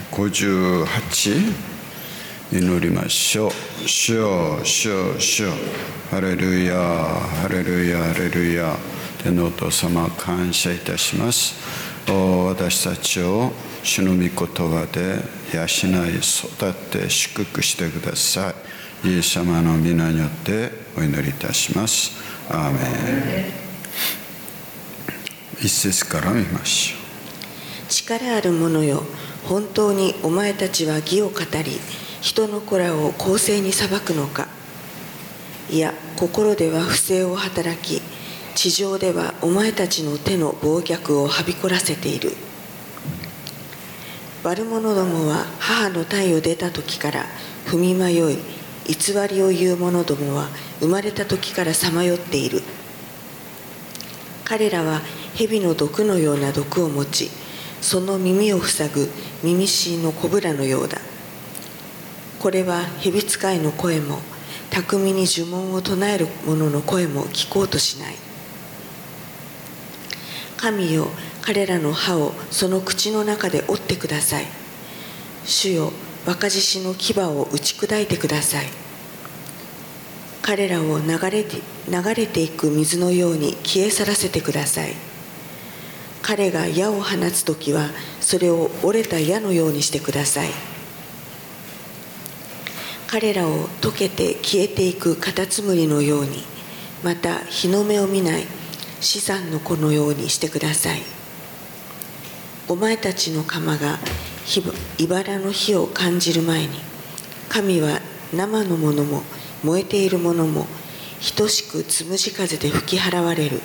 58祈りましょう。主よ、主よ、主よ、ハレルヤ、ハレルヤ、ハレルヤ。天のお父様、感謝いたします。私たちを主の御言葉で養い、育って祝福してください。イエス様の皆によってお祈りいたします。アーメン。一節から見ましょう。 力ある者よ、本当にお前たちは義を語り、人の子らを公正に裁くのか。いや、心では不正を働き、地上ではお前たちの手の暴虐をはびこらせている。悪者どもは母の胎を出た時から踏み迷い、偽りを言う者どもは生まれた時からさまよっている。彼らは蛇の毒のような毒を持ち、その耳を塞ぐ耳しのコブラのようだ。これは蛇使いの声も、巧みに呪文を唱える者の声も聞こうとしない。神よ、彼らの歯をその口の中で折ってください。主よ、若獅子の牙を打ち砕いてください。彼らを流れていく水のように消え去らせてください。彼が矢を放つときは、それを折れた矢のようにしてください。彼らを溶けて消えていくカタツムリのように、また日の目を見ない死産の子のようにしてください。お前たちの釜が茨の火を感じる前に、神は生のものも燃えているものも等しくつむじ風で吹き払われる。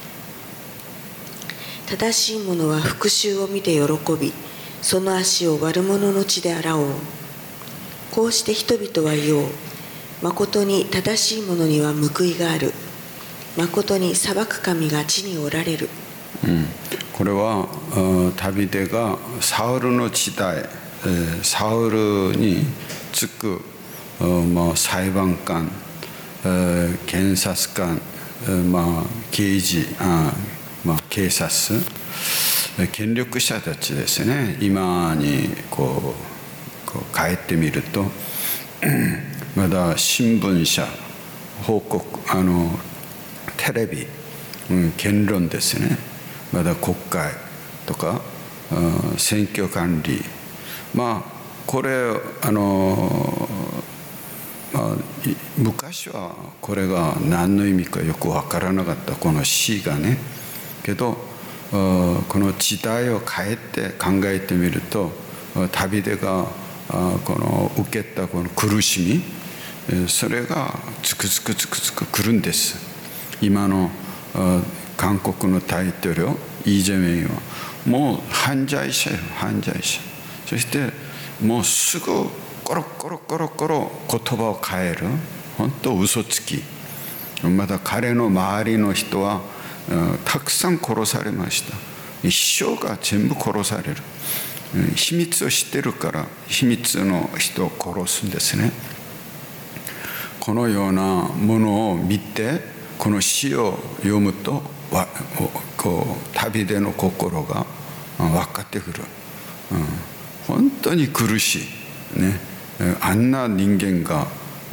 正しい者は復讐を見て喜び、その足を悪者の血で洗おう。こうして人々は言おう。まことに正しい者には報いがある。まことに裁く神が地におられる。 これはダビデがサウルの時代、サウルにつく裁判官、検察官、刑事、警察、権力者たちですね。今にこう帰ってみるとまだ新聞社、報告、テレビ、言論ですね。まだ国会とか選挙管理、これ昔はこれが何の意味かよく分からなかった、この詩がね。けどこの時代を変えて考えてみると、ダビデがこの受けたこの苦しみ、それがつくづく来るんです。今の韓国の大統領イ・ジェミョンはもう犯罪者よ、犯罪者。そしてもうすぐコロ言葉を変える、本当嘘つき。また彼の周りの人はたくさん殺されました。一生が全部殺される。秘密を知ってるから秘密の人を殺すんですね。このようなものを見て、この詩を読むとダビデの心が分かってくる。本当に苦しいね。あんな人間が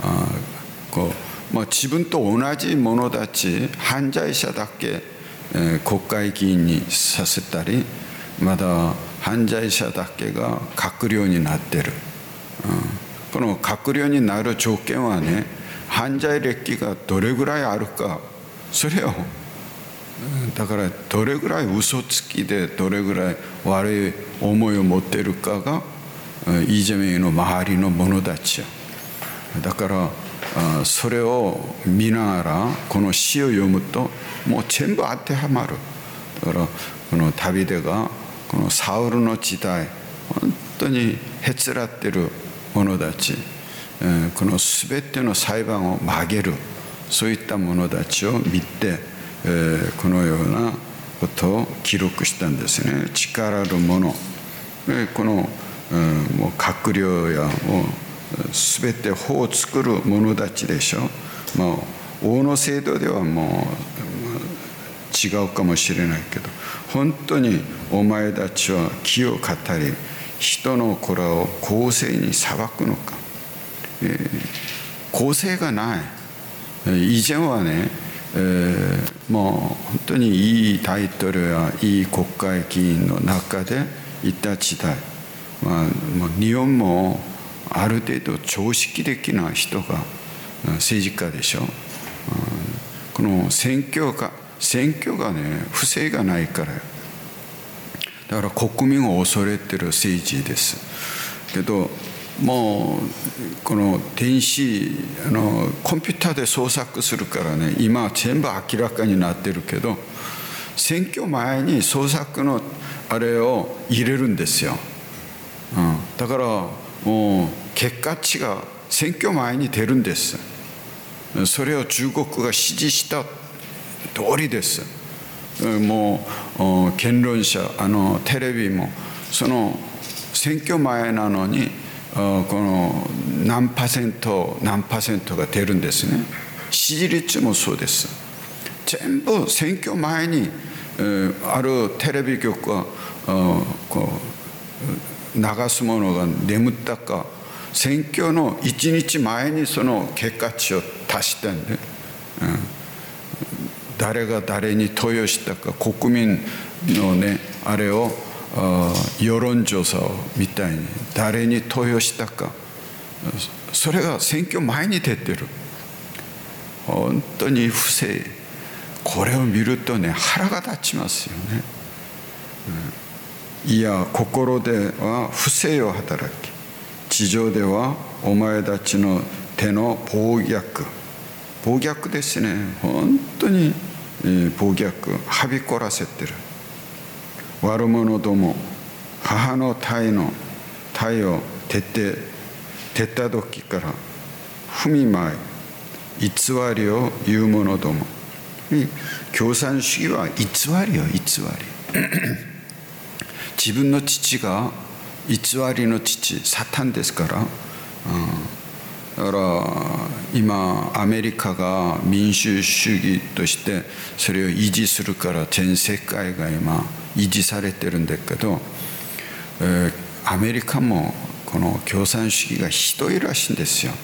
自分と同じ者たち、犯罪者だけ国会議員にさせたり、まだ犯罪者だけが閣僚になってる。この閣僚になる条件はね、犯罪歴がどれぐらいあるか、それをだからどれぐらい嘘つきでどれぐらい悪い思いを持っているかがイ・ジェミョンの周りの者たち。だからそれを見ながらこの詩を読むともう全部当てはまる。だからこのダビデがこのサウルの時代、本当にへつらってる者たち、この全ての裁判を曲げる、そういった者たちを見て、このようなことを記録したんですね。力ある者、このもう閣僚やもう全て法を作る者たちでしょ。王の制度ではもう違うかもしれないけど、本当にお前たちは義を語り人の子らを公正に裁くのか。公正がない。以前はね、もう本当にいい大統領やいい国会議員の中でいた時代、もう日本もある程度常識的な人が政治家でしょ。この選挙がね、不正がないからよ。だから国民を恐れてる政治ですけど、もうこの電子コンピューターで捜索するからね、今は全部明らかになってるけど、選挙前に捜索のあれを入れるんですよ。だからもう結果値が選挙前に出るんです。それを中国が支持した通りです。もう言論者テレビもその選挙前なのにこの何パーセントが出るんですね。支持率もそうです。全部選挙前にあるテレビ局がこう流すものが眠ったか、選挙の1日前にその結果値を足してんで、誰が誰に投与したか、国民のねあれを世論調査みたいに誰に投与したか、それが選挙前に出てる。本当に不正。これを見るとね、腹が立ちますよね。いや心では不正を働き、地上ではお前たちの手の暴虐ですね。本当に暴虐はびこらせてる。悪者ども、母の体を蹴った時から踏み舞い、偽りを言う者ども。共産主義は偽りよ、偽り。自分の父が偽りの父、サタンですから。だから今アメリカが民主主義としてそれを維持するから全世界が今維持されてるんだけど、アメリカもこの共産主義がひどいらしいんですよ。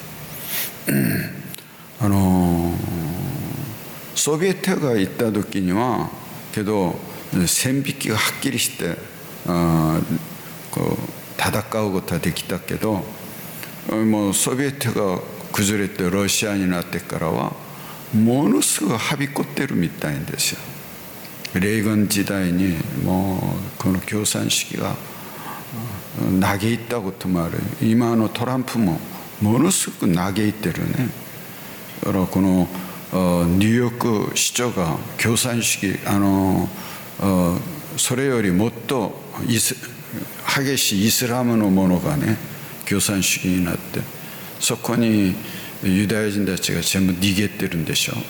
ソビエトが行った時にはけど線引きがはっきりしてこう戦うことはできたけど、もうソビエトが崩れてロシアになってからはものすごいはびこってるみたいんですよ。レーガン時代にもうこの共産主義が嘆いたこともある。今のトランプもものすごく嘆いてるね。だからこのニューヨーク市長が共産主義それよりもっと激しいイスラムのものがね共産主義になって、そこにユダヤ人たちが全部逃げてるんでしょう。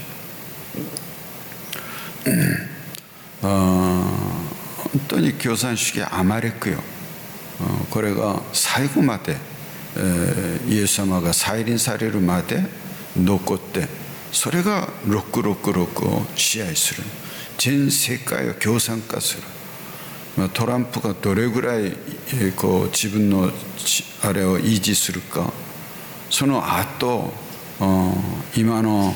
本当に共産主義はアマレクよ。これが最後まで、イエス様が再臨されるまで残って、それが666を支配する。全世界を共産化する。トランプがどれぐらいこう自分のあれを維持するか、その後今の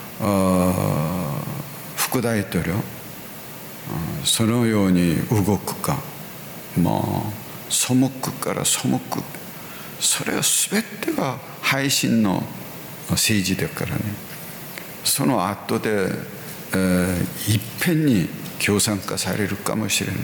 副大統領そのように動くか、もう背くから背く、それは全てが背信の政治だからね。その後で、いっぺんに共産化されるかもしれない。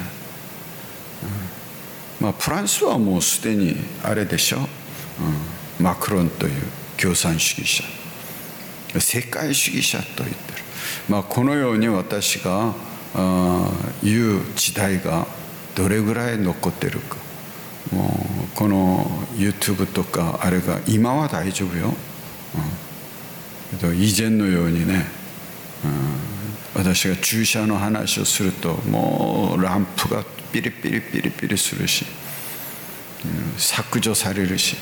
フランスはもうすでにあれでしょ、マクロンという共産主義者、世界主義者と言ってる。このように私が言う時代がどれぐらい残ってるか、もうこの YouTube とかあれが今は大丈夫よ、以前のようにね、私が注射の話をするともうランプがピリピリピリピリするし、削除されるし、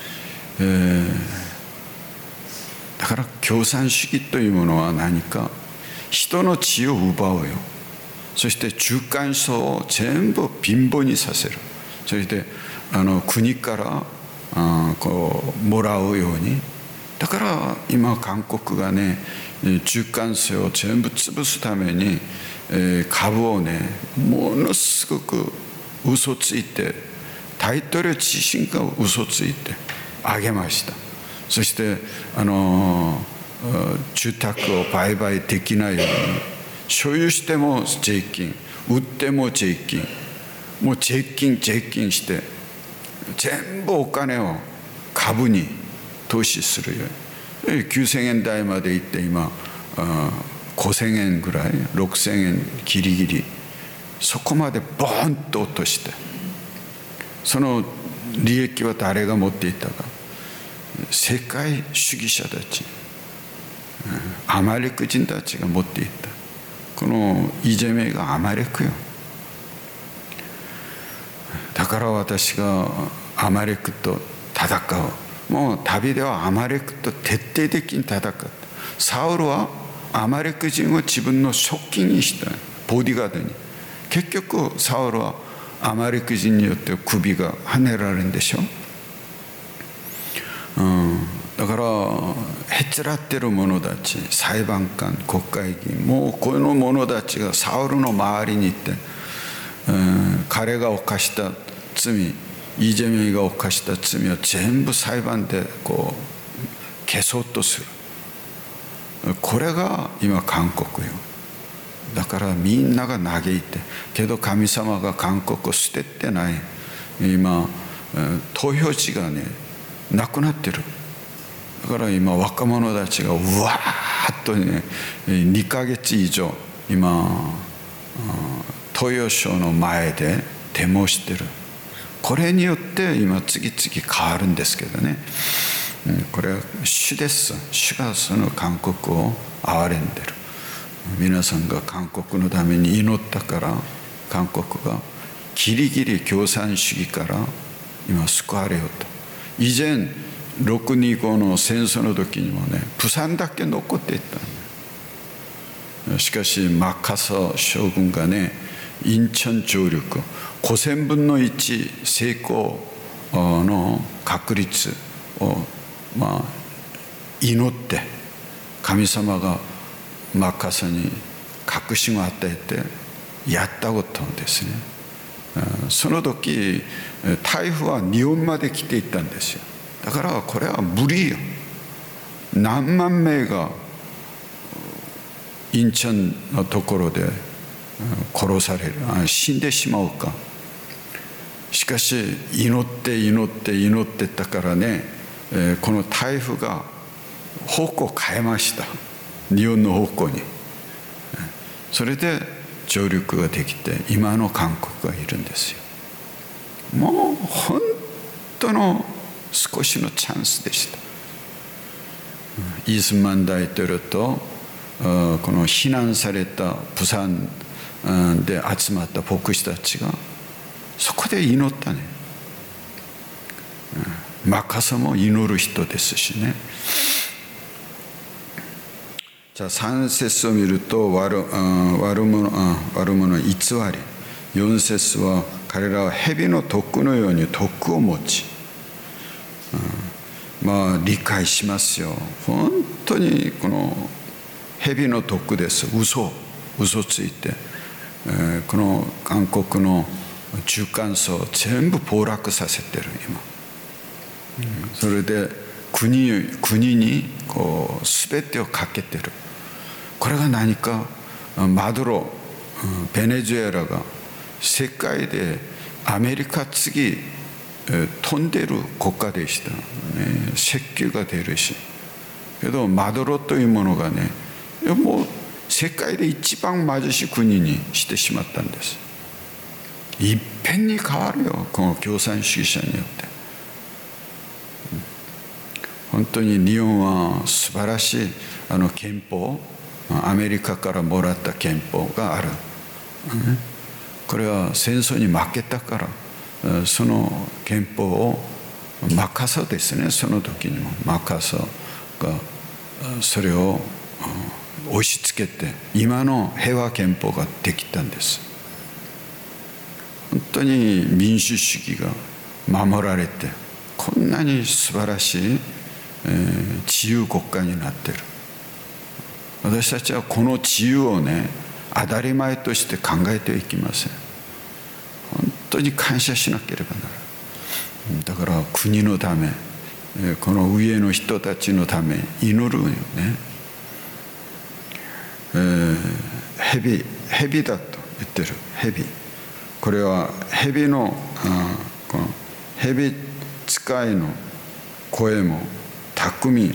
だから共産主義というものは何か、人の血を奪うよ。そして中間層を全部貧乏にさせる。そして国からこうもらうように。だから今韓国がね、中間層を全部潰すために株をねものすごく嘘ついて、大統領自身が嘘ついて上げました。そして住宅を売買できないように、所有しても税金、売っても税金、もう税金して全部お金を株に投資するように、9000円台まで行って今5000円ぐらい、6000円ギリギリ、そこまでボーンと落として、その利益は誰が持っていたか、世界主義者たち、アマレク人たちが持っていた。このイ・ジェミョンがアマレクよ。だから私がアマレクと戦う。もう旅ではアマレクと徹底的に戦った。サウルはアマレク人を自分の側近にした、ボディガードに。結局サウルはアマレク人によって首がはねられるんでしょ。だからへつらってる者たち、裁判官、国会議員、もうこの者たちがサウルの周りにいて、彼が犯した罪、イ・ジェミョンが犯した罪を全部裁判でこう消そうとする。これが今韓国よ。だからみんなが嘆いて、けど神様が韓国を捨ててない。今投票地がねなくなってる。だから今若者たちがうわーっとね2ヶ月以上今投票所の前でデモしてる。これによって今次々変わるんですけどね、これは主です。主がその韓国を憐れんでる。皆さんが韓国のために祈ったから韓国がギリギリ共産主義から今救われようと。以前625の戦争の時にもね、プサンだけ残っていった。しかしマッカーサー将軍がね、インチョン上陸5000分の1成功の確率を祈って、神様がマッカーサーに確信を与えてやったことですね。その時台風は日本まで来ていったんですよ。だからこれは無理よ。何万名がインチョンのところで殺される、死んでしまうか。しかし祈ってたからね、この台風が方向を変えました。日本の方向に。それで上陸ができて今の韓国がいるんですよ。もう本当の少しのチャンスでした。イ・スンマン大統領とこの避難されたプサンで集まった牧師たちがそこで祈ったね。マッカーサーも祈る人ですしね。じゃあ3節を見ると悪者偽り、4節は彼らは蛇の毒のように毒を持ち、理解しますよ。本当にこの蛇の毒です。嘘ついて、この韓国の中間層を全部暴落させてる今。それで国にこう全てをかけてる。これが何か、マドロ、ベネズエラが世界でアメリカ次飛んでる国家でした、石油が出るし。けどマドロというものがね、もう世界で一番貧しい国にしてしまったんです。いっぺんに変わるよ、この共産主義者によって。本当に日本は素晴らしい憲法、アメリカからもらった憲法がある。これは戦争に負けたから、その憲法をマッカーサーですね、その時にもマッカーサーがそれを押し付けて今の平和憲法ができたんです。本当に民主主義が守られて、こんなに素晴らしい、自由国家になっている。私たちはこの自由をね、当たり前として考えてはいけません。本当に感謝しなければならない。だから国のため、この上の人たちのため祈るよね。蛇だと言ってる。蛇、これは蛇のこの蛇使いの声も巧み、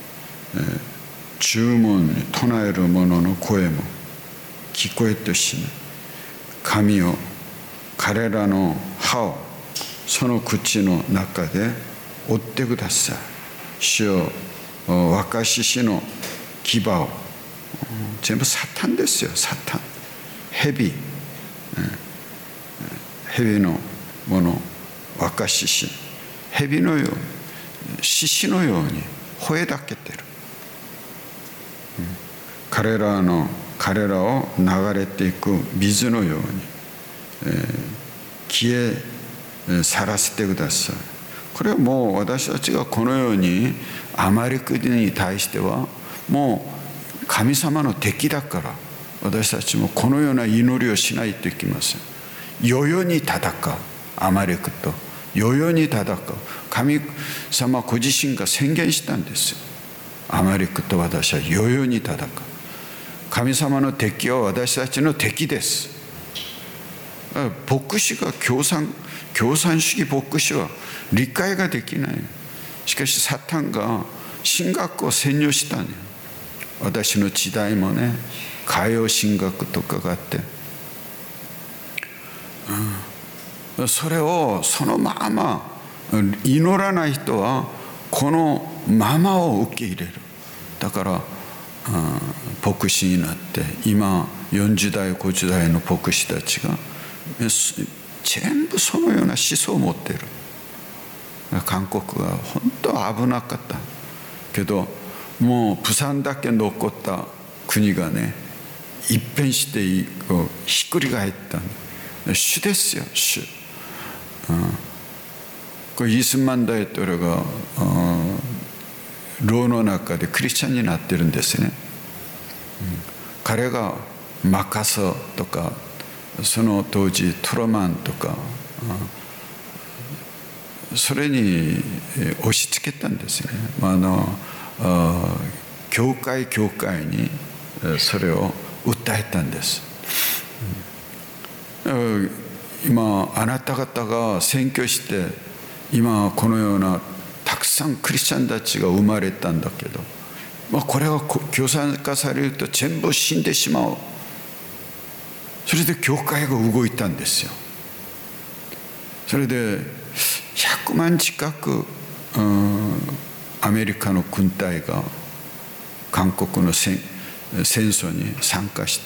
注文に唱える者の声も聞こえてしまう。神よ、彼らの歯をその口の中で折ってください。主よ、若獅子の牙を、全部サタンですよ、サタン。蛇のもの、若獅子、蛇のように、獅子のように吠えだけてる。彼らを流れていく水のように、消え去らせてください。これはもう私たちがこのようにアマレクに対してはもう神様の敵だから、私たちもこのような祈りをしないといけません。世々に戦う、アマレクと世々に戦う。神様ご自身が宣言したんですよ。アマレクと私は世々に戦う。神様の敵は私たちの敵です。牧師が共産主義牧師は理解ができない。しかしサタンが神学を占領したね。私の時代もね、海洋神学とかがあって、それをそのまま祈らない人はこのままを受け入れる。だから牧師になって今40代50代の牧師たちが全部そのような思想を持っている。韓国は本当危なかったけど、もうプサンだけ残った国がね、一変してひっくり返った主ですよ、主。これイースマン大統領が牢の中でクリスチャンになってるんですね。彼がマカソとか、その当時トロマンとか、それに押し付けたんですね。教会にそれを訴えたんです。今あなた方が宣教して今このようなたくさんクリスチャンたちが生まれたんだけど、これが共産化されると全部死んでしまう。それで教会が動いたんですよ。それで100万近くアメリカの軍隊が韓国の戦争に参加して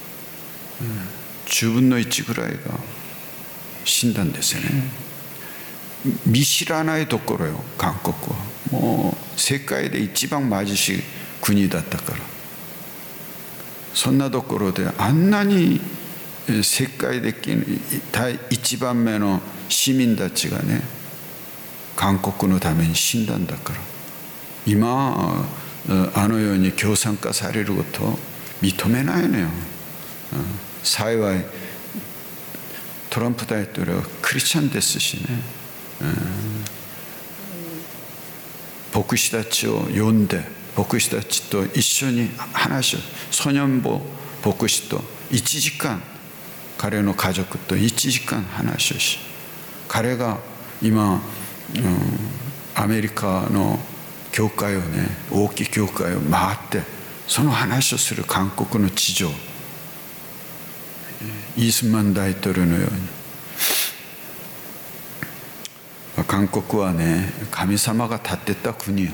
、10分の1ぐらいが死んだんですよね。見知らないところよ、韓国は。もう世界で一番貧しい国だったから、そんなところであんなに世界的に第一番目の市民たちがね、韓国のために死んだんだから、今あのように共産化されることを認めないのよ。幸いトランプ大統領はクリスチャンですしね、牧師たちを呼んで、牧師たちと一緒に話を、ソニョンボ牧師と1時間、彼の家族と1時間話をし、彼が今、アメリカの教会をね、大きい教会を回ってその話をする韓国の地上、イースマン大統領のように、韓国はね、神様が建てた国よ。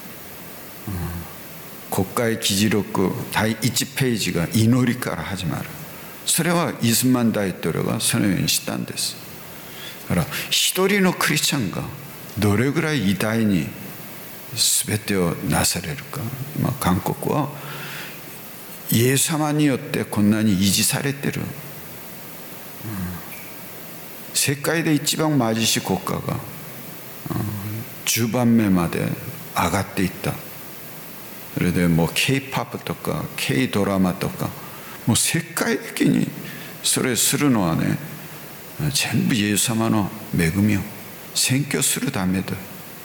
国会議事録第1ページが祈りから始まる。それはイースマン大統領がそのようにしたんです。だから一人のクリスチャンがどれぐらい偉大に全てをなされるか。韓国はイエス様によってこんなに維持されてる。 世界で一番貧しい国家が10番目まで上がっていった。それでもう K-POP とか K ドラマとかもう世界的にそれするのはね、全部イエス様の恵みを宣教するためだ。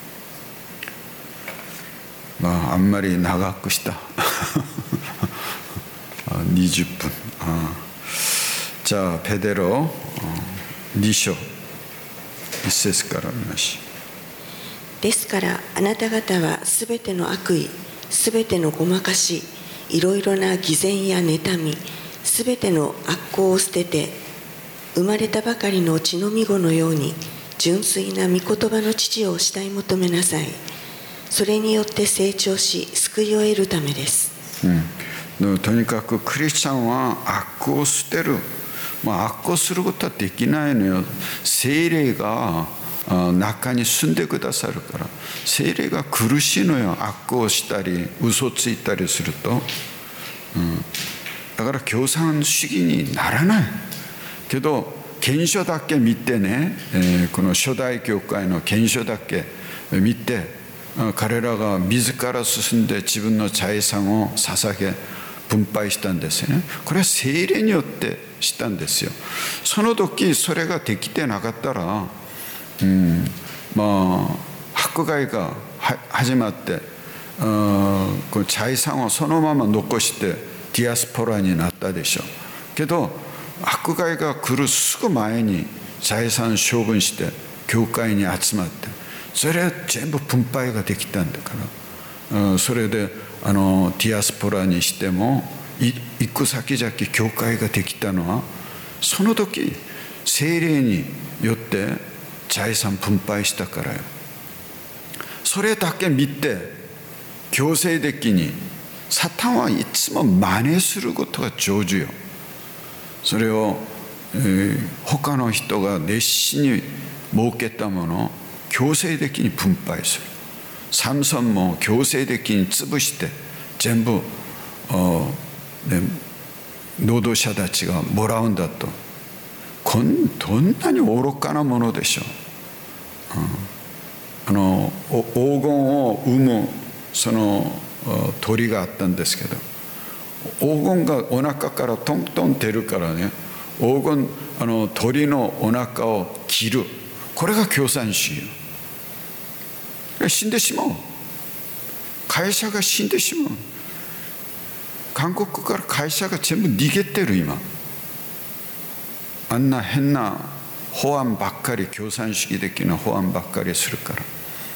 あんまり長くした20分。じゃあペテロ2章1節から見ましょう。ですからあなた方はすべての悪意、すべてのごまかし、いろいろな偽善や妬み、すべての悪行を捨てて、生まれたばかりの血のみ子のように純粋な御言葉の父を慕い求めなさい。それによって成長し救いを得るためです。 とにかくクリスチャンは悪を捨てる、悪をすることはできないのよ。聖霊が中に住んでくださるから。聖霊が苦しいのよ。悪をしたり嘘ついたりすると、だから共産主義にならないけど、憲書だけ見てね、この初代教会の憲書だけ見て、彼らが自ら進んで自分の財産を捧げ分配したんですよね。これは聖霊によってしたんですよ。その時それができてなかったら、迫害が始まって、この財産をそのまま残してディアスポラになったでしょうけど、迫害が来るすぐ前に財産処分して教会に集まって、それは全部分配ができたんだから、それでディアスポラにしても行く先々教会ができたのは、その時聖霊によって財産分配したからよ。それだけ見て強制的に、サタンはいつも真似することが上手よ。それを、他の人が熱心に儲けたものを強制的に分配する。サムソンも強制的に潰して全部、労働者たちがもらうんだと。どんなに愚かなものでしょう。黄金を産むその鳥があったんですけど、黄金がお腹からトントン出るからね、黄金鳥のお腹を切る。これが共産主義よ。死んでしまう。会社が死んでしまう。韓国から会社が全部逃げてる今。あんな変な法案ばっかり、共産主義的な法案ばっかりするから、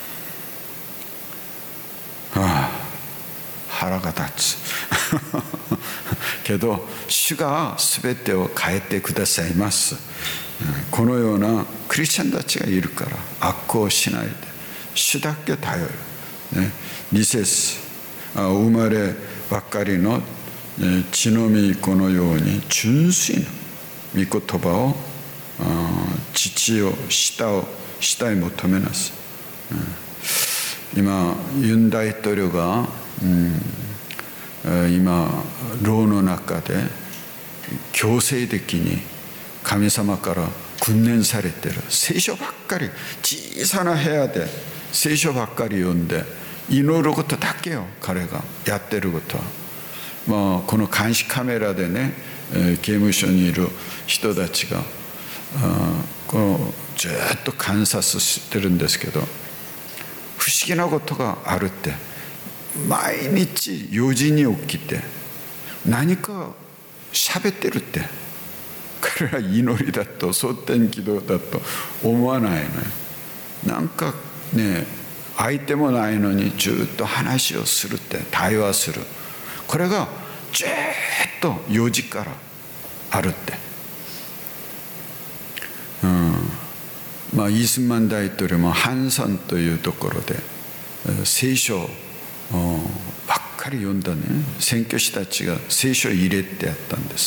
腹が立つけど主が全てを変えてくださいます。このようなクリスチャンたちがいるから悪行しないで主だけ頼る、2節、生まればかりの血のみ子のように純粋な御言葉を、父を慕い求めなさい。今ユン大統領が、今牢の中で強制的に神様から訓練されてる。聖書ばっかり、小さな部屋で聖書ばっかり読んで祈ることだけよ、彼がやってることは。この監視カメラでね、刑務所にいる人たちがずっと観察してるんですけど、不思議なことがあるって。毎日4時に起きて何か喋ってるって。彼ら祈りだと蒼天祈祷だと思わないのよ。なんかね、相手もないのにずっと話をするって、対話する。これがずっと4時からあるって。イスマン大統領もハンサンというところで聖書ばっかり読んだね。宣教師たちが聖書を入れてやったんです。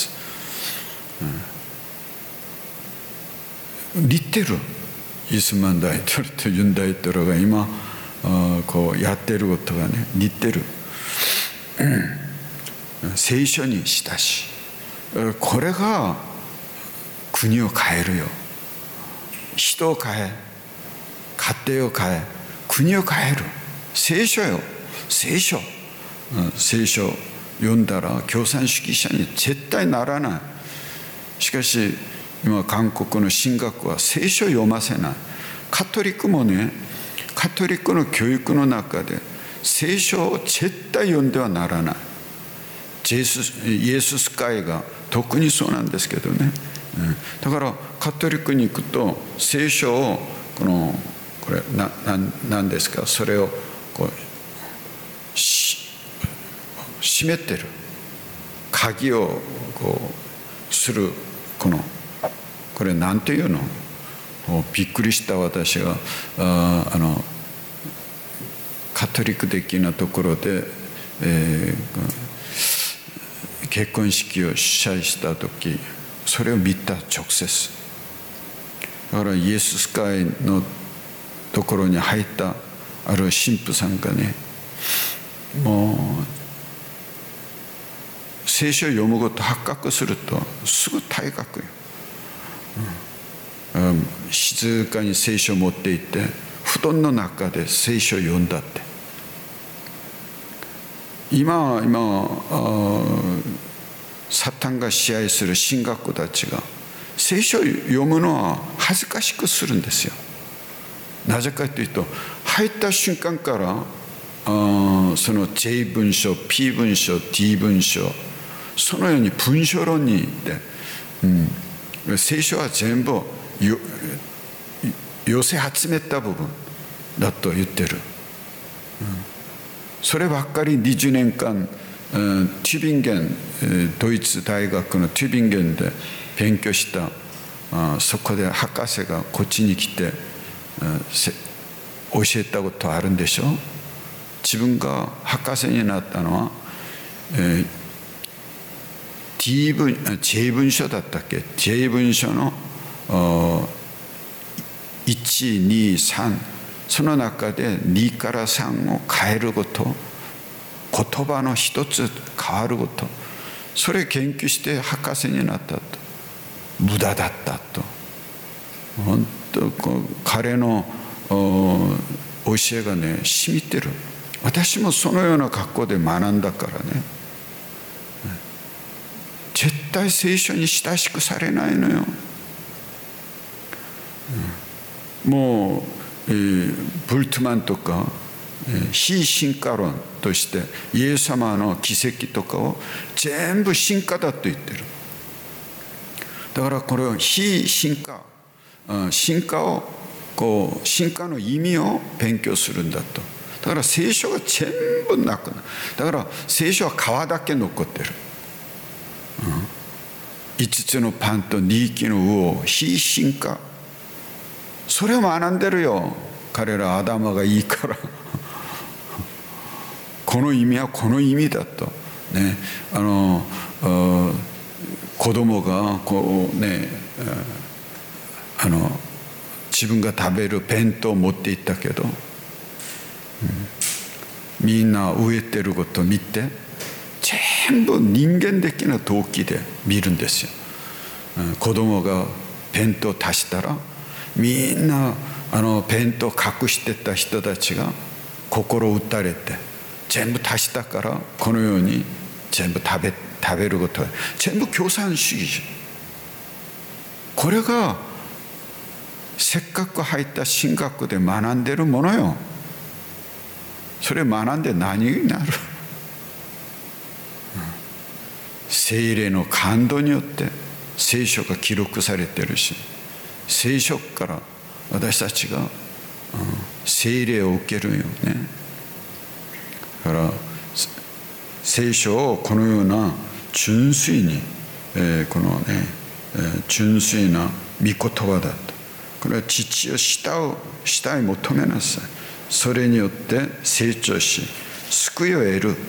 似てる。イスマン大統領とユン大統領が今こうやってることがね、似てる。聖書に親しい。これが国を変えるよ。 人を変え、家庭を変え、国を変える。聖書よ、聖書。聖書を読んだら共産主義者に絶対ならない。しかし今韓国の神学は聖書を読ませない。カトリックもね、カトリックの教育の中で聖書を絶対読んではならない。イエス会が特にそうなんですけどね。だからカトリックに行くと聖書をこれ何ですか、それをこう閉めてる鍵をこうするこれ何ていうの、びっくりした私がカトリック的なところで、結婚式を主催した時それを見た直接。だからイエス会のところに入ったある神父さんがね、もう聖書を読むこと発覚するとすぐ退学よ。静かに聖書を持っていって布団の中で聖書を読んだって。今サタンが支配する神学校たちが聖書を読むのは恥ずかしくするんですよ。なぜかというと入った瞬間からその J 文書 P 文書 D 文書そのように文書論にで、聖書は全部寄せ集めた部分だと言ってる。そればっかり20年間テュビンゲンドイツ大学のテュビンゲンで勉強したそこで博士がこっちに来て教えたことあるんでしょ。自分が博士になったのはJ 文書だったっけ。 J 文書の1、2、3その中で2から3を変えること、言葉の一つ変わること、それ研究して博士になったと。無駄だったと。本当彼の教えがね染みてる。私もそのような格好で学んだからね。絶対聖書に親しくされないのよ。もうブルトマンとか非進化論としてイエス様の奇跡とかを全部進化だと言ってる。だからこれを非進化、進化を進化の意味を勉強するんだと。だから聖書が全部なくなる。だから聖書は皮だけ残ってる。5つのパンと2匹の魚、非進化、それを学んでるよ。彼ら頭がいいからこの意味はこの意味だとね。子供がこうね自分が食べる弁当を持って行ったけど、みんな飢えてることを見て全部人間的な動機で見るんですよ。子供が弁当足したらみんな弁当隠してた人たちが心打たれて全部足したからこのように全部食べることは全部共産主義。これがせっかく入った神学で学んでるものよ。それ学んで何になる。聖霊の感動によって聖書が記録されてるし、聖書から私たちが聖霊を受けるよね。だから聖書をこのような純粋に、このね、純粋な御言葉だと。これは父を下へ求めなさい。それによって成長し救いを得る。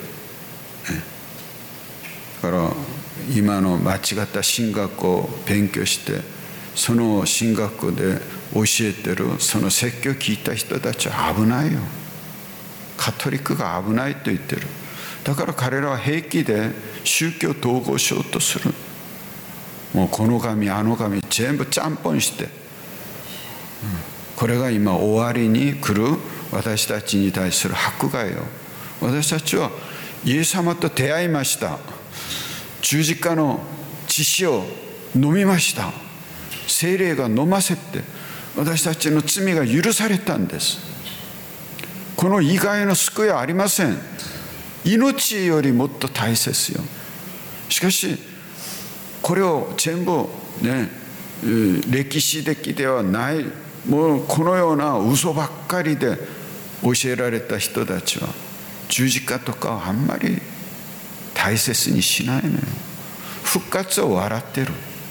だから今の間違った神学を勉強してその神学で教えてるその説教を聞いた人たちは危ないよ。カトリックが危ないと言ってる。だから彼らは平気で宗教統合しようとする。もうこの神あの神全部ちゃんぽんしてこれが今終わりに来る私たちに対する迫害よ。私たちはイエス様と出会いました。十字架の血潮を飲みました。聖霊が飲ませて私たちの罪が許されたんです。この以外の救いはありません。命よりもっと大切よ。しかしこれを全部ね、歴史的ではない、もうこのような嘘ばっかりで教えられた人たちは十字架とかあんまり大切にしないのよ。復活を笑ってる。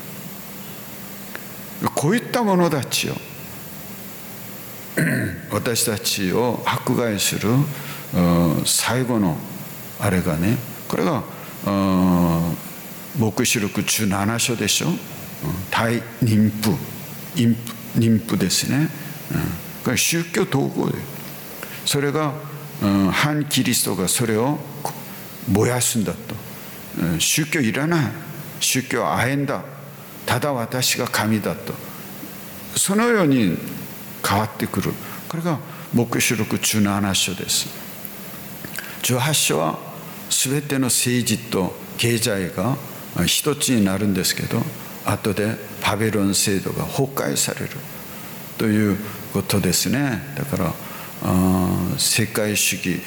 こういった者たちを私たちを迫害する最後のあれがね、これが黙示録17章でしょ。大妊婦ですね。これ宗教統合で、それが反キリストがそれを燃やすんだと。宗教いらない、宗教は亜鉛だ、ただ私が神だと、そのように変わってくる。これが黙示録17章です。18章は全ての政治と経済が一つになるんですけど、後でバベロン制度が崩壊されるということですね。だから世界主義、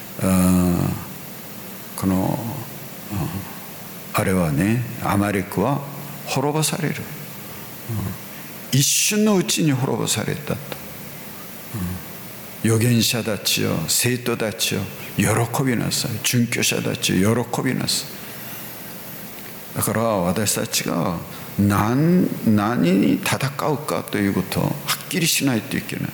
このあれはね、アマレクは滅ぼされる。一瞬のうちに滅ぼされたと。預言者たちよ、生徒たちよ、喜びなさい。殉教者たちよ、喜びなさい。だから私たちが何に戦うかということをはっきりしないといけない。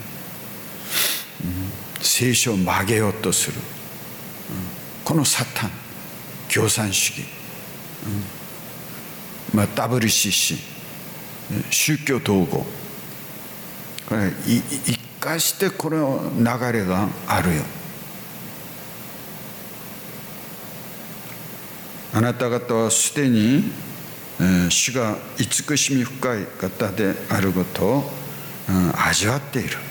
聖書を曲げようとする、このサタン、共産主義、WCC、宗教統合、これ一貫してこの流れがあるよ。あなた方はすでに主が慈しみ深い方であることを味わっている。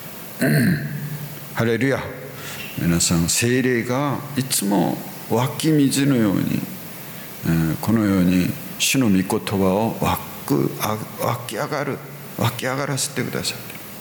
ハレルヤ。皆さん、聖霊がいつも湧き水のように、このように主の御言葉を湧き上がらせてくださ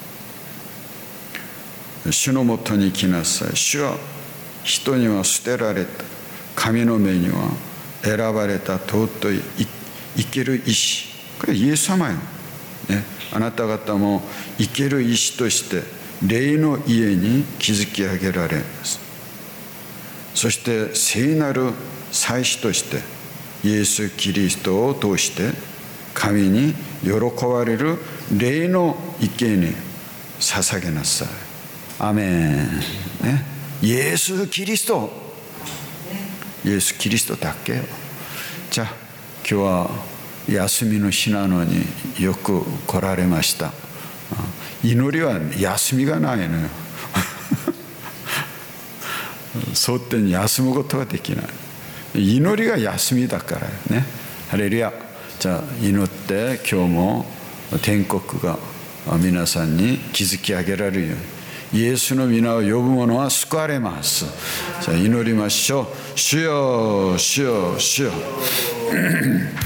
い。主のもとに来なさい。主は人には捨てられた、神の目には選ばれた尊い生ける石。これイエス様よ、ね。あなた方も生ける石として霊の家に築き上げられます。そして聖なる祭司としてイエス・キリストを通して神に喜ばれる霊の池に捧げなさい。アメン、ね。イエス・キリスト、イエス・キリストだけよ。じゃあ今日は休みの日なのによく来られました。祈りは休みがないのよ。そうってに休むことができない。祈りが休みだからね。ハレルヤ。じゃあ祈って今日も天国が皆さんに築き上げられるように、イエスの皆を呼ぶ者は救われます。じゃあ祈りましょう。主よ、主よ、主よ。